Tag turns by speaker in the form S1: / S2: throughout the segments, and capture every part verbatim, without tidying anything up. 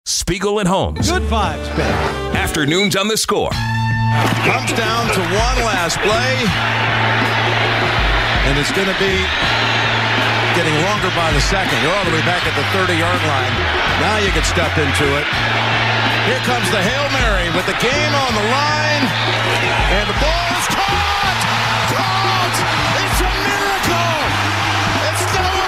S1: Spiegel and Holmes.
S2: Good vibes, baby.
S1: Afternoons on the Score.
S3: Comes down to one last play. And it's going to be getting longer by the second. You're all the way back at the thirty-yard line. Now you can step into it. Here comes the Hail Mary with the game on the line. And the ball is caught! Caught! It's a miracle! It's Noah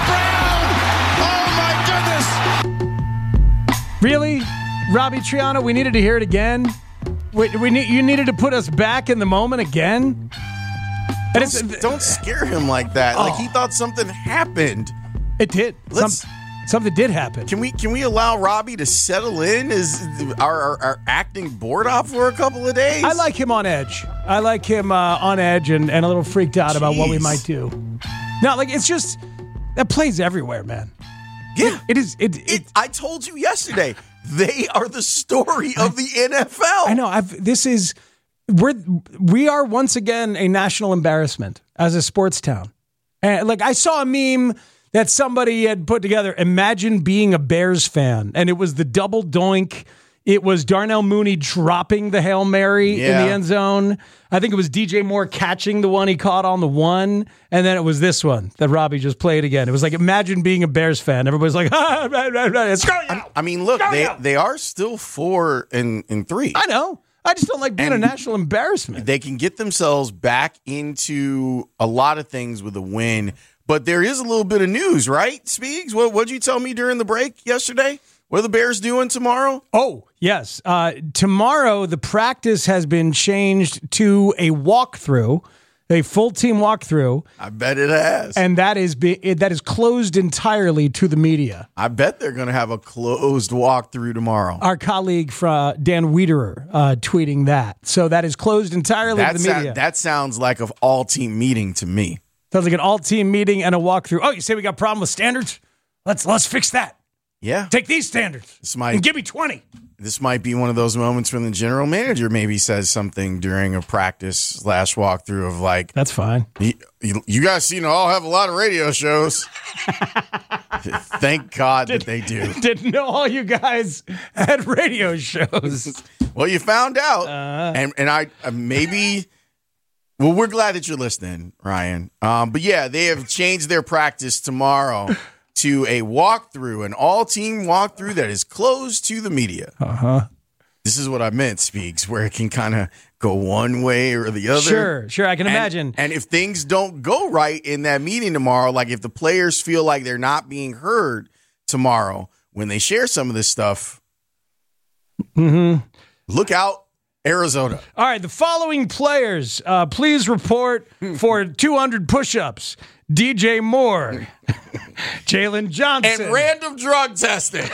S3: Brown! Oh, my goodness!
S2: Really? Robbie Triano, we needed to hear it again? We, we need, you needed to put us back in the moment again?
S3: Don't, it's, don't scare him like that. Oh. Like he thought something happened.
S2: It did. Some, something did happen.
S3: Can we can we allow Robbie to settle in? Is our, our, our acting bored off for a couple of days?
S2: I like him on edge. I like him uh, on edge and, and a little freaked out Jeez. about what we might do. No, like it's just that plays everywhere, man.
S3: Yeah,
S2: it, it is. It, it,
S3: it. I told you yesterday. They are the story of the N F L.
S2: I know. I've. This is. We're we are once again a national embarrassment as a sports town. And like I saw a meme that somebody had put together. Imagine being a Bears fan, and it was the double doink. It was Darnell Mooney dropping the Hail Mary yeah. in the end zone. I think it was D J Moore catching the one he caught on the one, and then it was this one that Robbie just played again. It was like, imagine being a Bears fan. Everybody's like, ah, rah, rah, rah. Screw you.
S3: I mean, look, they, they are still four and, and three.
S2: I know. I just don't like being and a national embarrassment.
S3: They can get themselves back into a lot of things with a win, but there is a little bit of news, right, Speegs? What what'd you tell me during the break yesterday? What are the Bears doing tomorrow?
S2: Oh, yes. Uh, tomorrow, the practice has been changed to a walkthrough, a full team walkthrough.
S3: I bet it has.
S2: And that is be, that is closed entirely to the media.
S3: I bet they're going to have a closed walkthrough tomorrow.
S2: Our colleague from Dan Wiederer uh, tweeting that. So that is closed entirely
S3: That's
S2: to the media.
S3: A, that sounds like an all-team meeting to me.
S2: Sounds like an all-team meeting and a walkthrough. Oh, you say we got a problem with standards? Let's let's fix that.
S3: Yeah.
S2: Take these standards this might, and give me twenty.
S3: This might be one of those moments when the general manager maybe says something during a practice slash walkthrough of like,
S2: that's fine.
S3: You, you guys seem to all have a lot of radio shows. Thank God
S2: Did,
S3: that they do.
S2: Didn't know all you guys had radio shows.
S3: Well, you found out.
S2: Uh,
S3: and and I uh, maybe, well, we're glad that you're listening, Ryan. Um, but yeah, they have changed their practice tomorrow to a walkthrough, an all-team walkthrough that is closed to the media.
S2: Uh-huh.
S3: This is what I meant, Speaks, where it can kind of go one way or the other.
S2: Sure, sure, I can
S3: and,
S2: imagine.
S3: And if things don't go right in that meeting tomorrow, like if the players feel like they're not being heard tomorrow when they share some of this stuff,
S2: mm-hmm.
S3: look out, Arizona.
S2: All right, the following players, uh, please report for two hundred push-ups. D J Moore, Jalen Johnson,
S3: and random drug testing.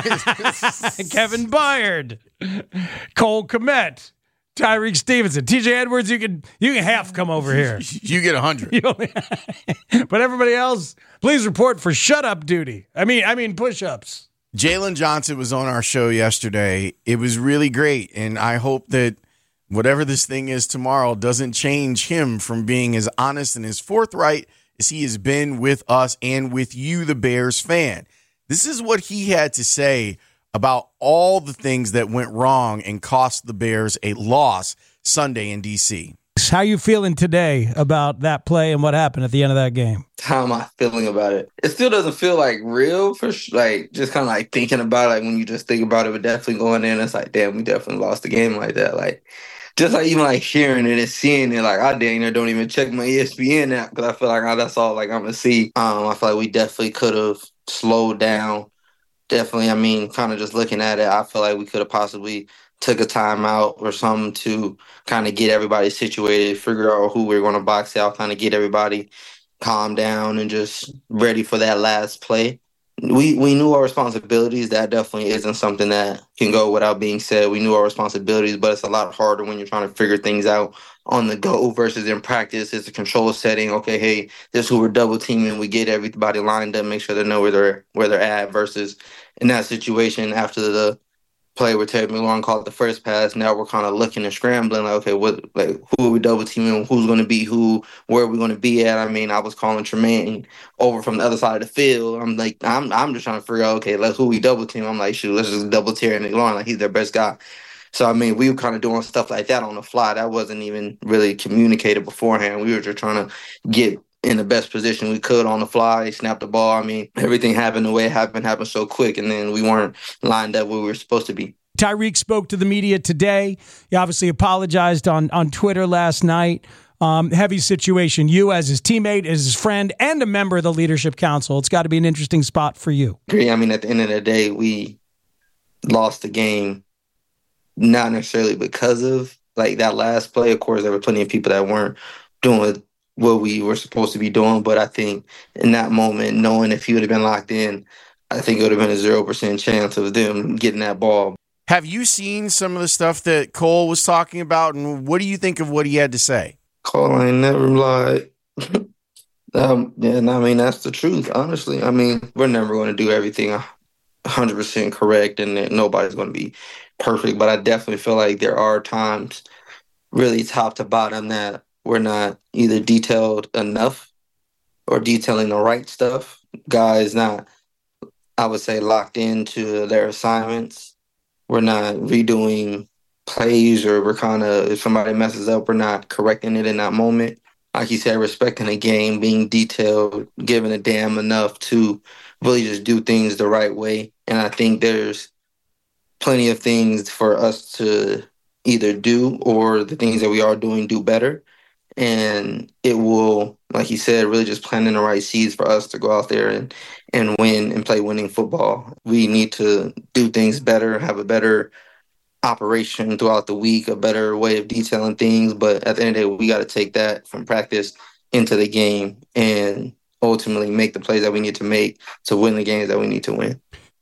S2: Kevin Byard, Cole Kmet, Tyreek Stevenson, T J Edwards. You can you can half come over here.
S3: You get a hundred.
S2: But everybody else, please report for shut up duty. I mean, I mean push ups.
S3: Jalen Johnson was on our show yesterday. It was really great, and I hope that whatever this thing is tomorrow doesn't change him from being as honest and as forthright as he has been with us and with you, the Bears fan. This is what he had to say about all the things that went wrong and cost the Bears a loss Sunday in D C.
S2: How you feeling today about that play and what happened at the end of that game?
S4: How am I feeling about it? It still doesn't feel like real for like just kind of like thinking about it. Like when you just think about it, but definitely going in, it's like, damn, we definitely lost the game like that. Like, just like even like hearing it and seeing it, like I dang near don't even check my E S P N app because I feel like oh, that's all like I'm gonna see. Um, I feel like we definitely could have slowed down. Definitely, I mean, kind of just looking at it, I feel like we could have possibly took a timeout or something to kind of get everybody situated, figure out who we're going to box out, kind of get everybody calm down and just ready for that last play. We we knew our responsibilities. That definitely isn't something that can go without being said. We knew our responsibilities, but it's a lot harder when you're trying to figure things out on the go versus in practice. It's a control setting. Okay, hey, this is who we're double teaming. We get everybody lined up, make sure they know where they're where they're at. Versus in that situation after the play where Terry McLaurin called the first pass. Now we're kind of looking and scrambling, like, okay, what, like, who are we double teaming? Who's going to be who? Where are we going to be at? I mean, I was calling Tremaine over from the other side of the field. I'm like, I'm, I'm just trying to figure out, okay, like, who we double team? I'm like, shoot, let's just double Terry McLaurin, like he's their best guy. So I mean, we were kind of doing stuff like that on the fly. That wasn't even really communicated beforehand. We were just trying to get in the best position we could on the fly, snap the ball. I mean, everything happened the way it happened, happened so quick, and then we weren't lined up where we were supposed to be.
S2: Tyreek spoke to the media today. He obviously apologized on, on Twitter last night. Um, heavy situation. You as his teammate, as his friend, and a member of the Leadership Council. It's got to be an interesting spot for you.
S4: Agree. I mean, at the end of the day, we lost the game, not necessarily because of like that last play. Of course, there were plenty of people that weren't doing what we were supposed to be doing. But I think in that moment, knowing if he would have been locked in, I think it would have been a zero percent chance of them getting that ball.
S3: Have you seen some of the stuff that Cole was talking about, and what do you think of what he had to say?
S4: Cole ain't never lied. um, yeah, and I mean, that's the truth, honestly. I mean, we're never going to do everything one hundred percent correct, and nobody's going to be perfect. But I definitely feel like there are times, really top to bottom, that we're not either detailed enough or detailing the right stuff. Guys not, I would say, locked into their assignments. We're not redoing plays, or we're kind of, if somebody messes up, we're not correcting it in that moment. Like you said, respecting the game, being detailed, giving a damn enough to really just do things the right way. And I think there's plenty of things for us to either do, or the things that we are doing, do better. And it will, like you said, really just planting the right seeds for us to go out there and, and win and play winning football. We need to do things better, have a better operation throughout the week, a better way of detailing things. But at the end of the day, we got to take that from practice into the game and ultimately make the plays that we need to make to win the games that we need to win.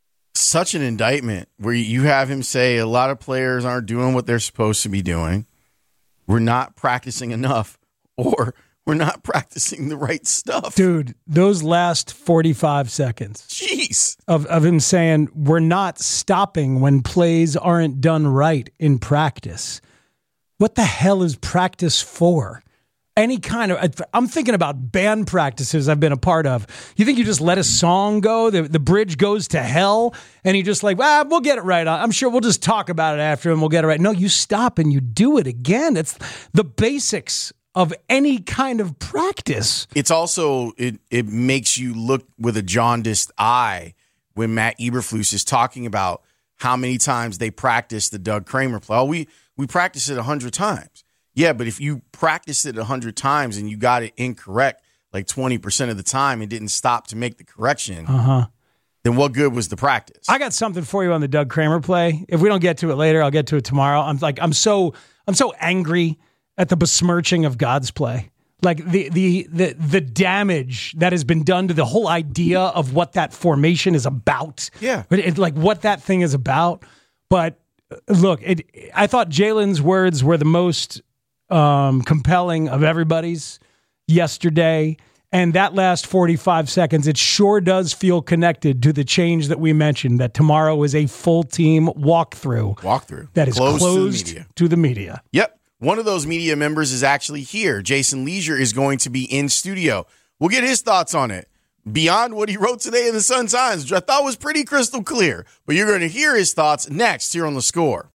S3: Such an indictment where you have him say a lot of players aren't doing what they're supposed to be doing. We're not practicing enough, or we're not practicing the right stuff.
S2: Dude, those last forty-five seconds
S3: Jeez.
S2: of, of him saying we're not stopping when plays aren't done right in practice. What the hell is practice for? Any kind of, I'm thinking about band practices I've been a part of. You think you just let a song go, the, the bridge goes to hell, and you just like, ah, we'll get it right. I'm sure we'll just talk about it after and we'll get it right. No, you stop and you do it again. It's the basics of any kind of practice.
S3: It's also, it, it makes you look with a jaundiced eye when Matt Eberflus is talking about how many times they practice the Doug Kramer play. Oh, we, we practice it a hundred times. Yeah, but if you practiced it a hundred times and you got it incorrect like twenty percent of the time and didn't stop to make the correction,
S2: uh-huh.
S3: then what good was the practice?
S2: I got something for you on the Doug Kramer play. If we don't get to it later, I'll get to it tomorrow. I'm like, I'm so, I'm so angry at the besmirching of God's play. Like the the the the damage that has been done to the whole idea of what that formation is about.
S3: Yeah,
S2: but it, like what that thing is about. But look, it. I thought Jalen's words were the most Um, compelling of everybody's yesterday, and that last forty-five seconds, it sure does feel connected to the change that we mentioned, that tomorrow is a full team walkthrough.
S3: Walkthrough.
S2: That is
S3: closed,
S2: closed
S3: to, the
S2: to the media.
S3: Yep. One of those media members is actually here. Jason Leisure is going to be in studio. We'll get his thoughts on it. Beyond what he wrote today in the Sun-Times, which I thought was pretty crystal clear. But you're going to hear his thoughts next here on The Score.